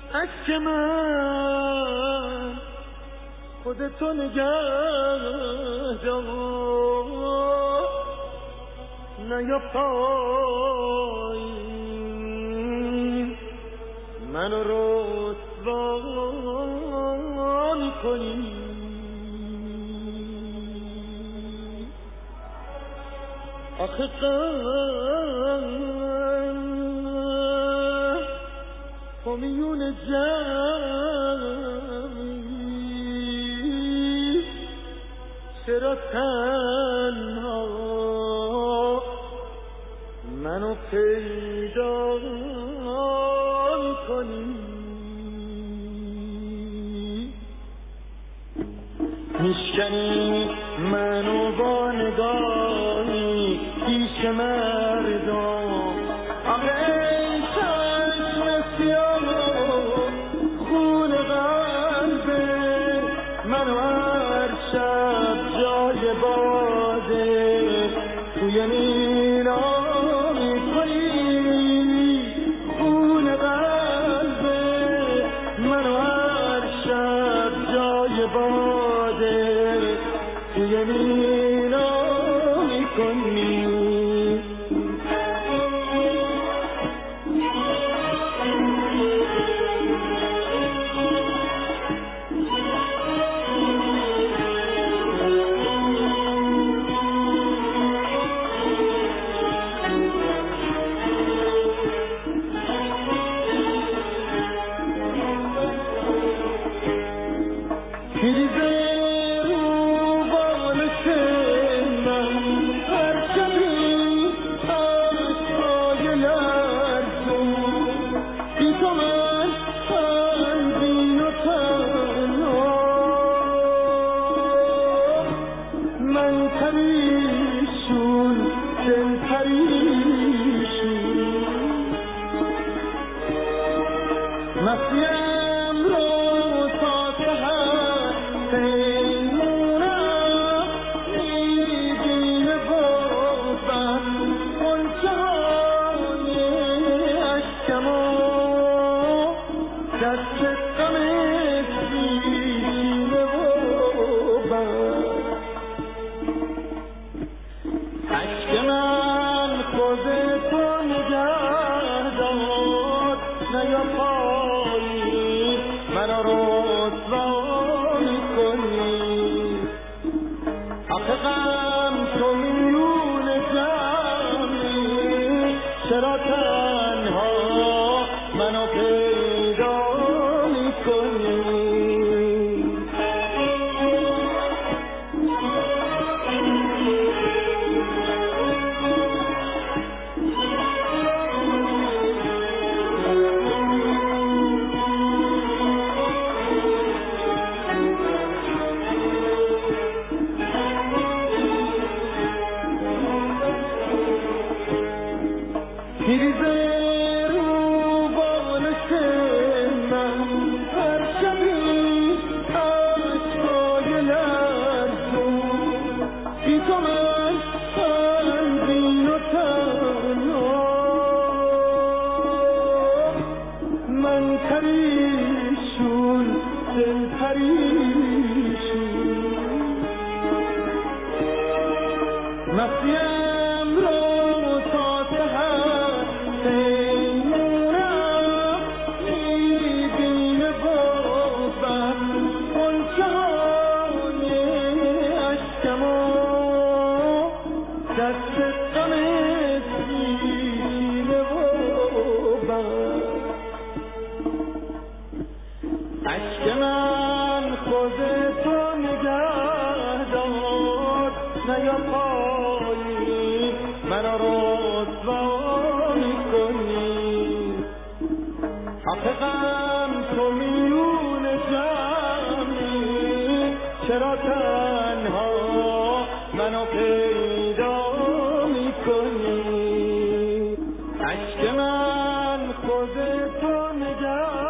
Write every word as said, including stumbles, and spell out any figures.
اشک من خودتو نگه دار، نیا پایین منو رسوا میکنی. آخه قلب میون جمعی، چرا تنها منو پیدا میکنی؟ میشکنی منو با نگاهی پیش مردم، آخه چشم سیاه خون قلبه منو هر شب جای باده توی مینا میکنی. خون قلبه منو هر شب جای باده توی مینا میکنی. مسیم رو تا سحر پیمونم میبینه بازم غنچه های اشکم و دست غم سینه و بر. اشک من خودتو نگه دار، نیا پایین منو رسوا میکنی. آخه غم تو میون جمعی، چرا تنها منو پیدا میکنی؟ میریزه رو بالش من هر شبی عشقای لرزون، بی تو من غمگین و تنها، من پریشون دل پریشون. مسیم رو تا سحر پیمونم میبینه بازم غنچه های اشکم و دست غم سینه و بر. اشک من خودتو نگه دار، نیا پایین منو رسوا میکنی. آخه غم تو میون جمعی، چرا تنها منو پیدا میکنی؟ اشک من خودتو نگه